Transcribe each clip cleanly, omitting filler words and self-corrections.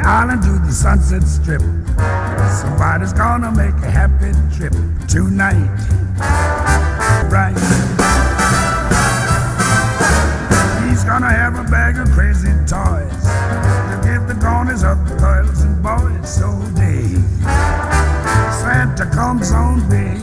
Island to the Sunset Strip. Somebody's gonna make a happy trip tonight. Right. He's gonna have a bag of crazy toys to give the corners of the girls and boys. So day Santa comes on big.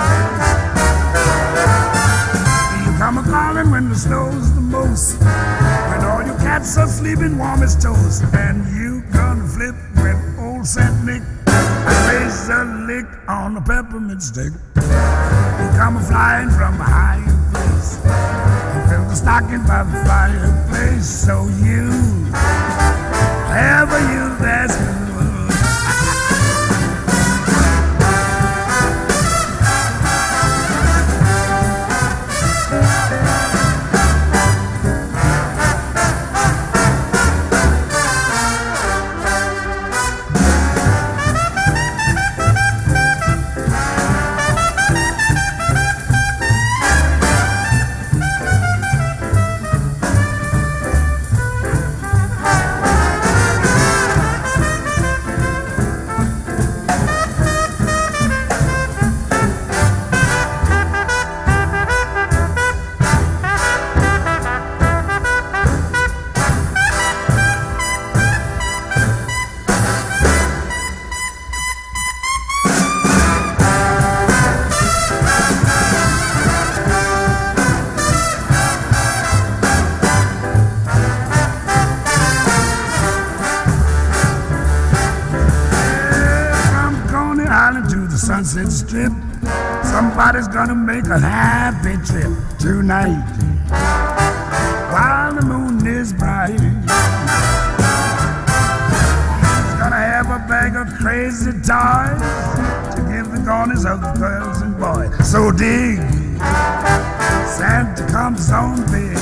He'll come a-calling when the snow's the most, when all your cats are sleeping warm as toast, and you gonna flip when old Saint Nick raise a lick on a peppermint stick. He'll come a-flying from a higher place and fill the stocking by the fireplace. So you, ever you, that's good. To the Sunset Strip, somebody's gonna make a happy trip tonight while the moon is bright. He's gonna have a bag of crazy toys to give the corners of the girls and boys. So dig, Santa comes on big.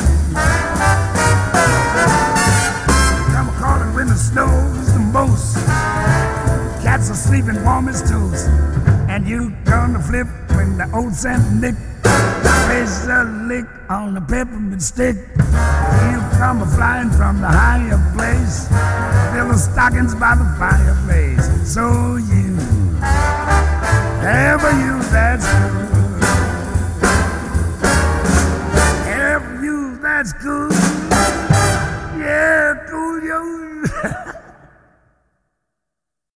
Come calling when the snow's the most, cats are sleeping warm as toast, and you gonna flip when the old Saint Nick plays a lick on the peppermint stick. He'll come a-flying from the higher place, fill the stockings by the fireplace. So you, ever you, that's good. Ever you, that's good.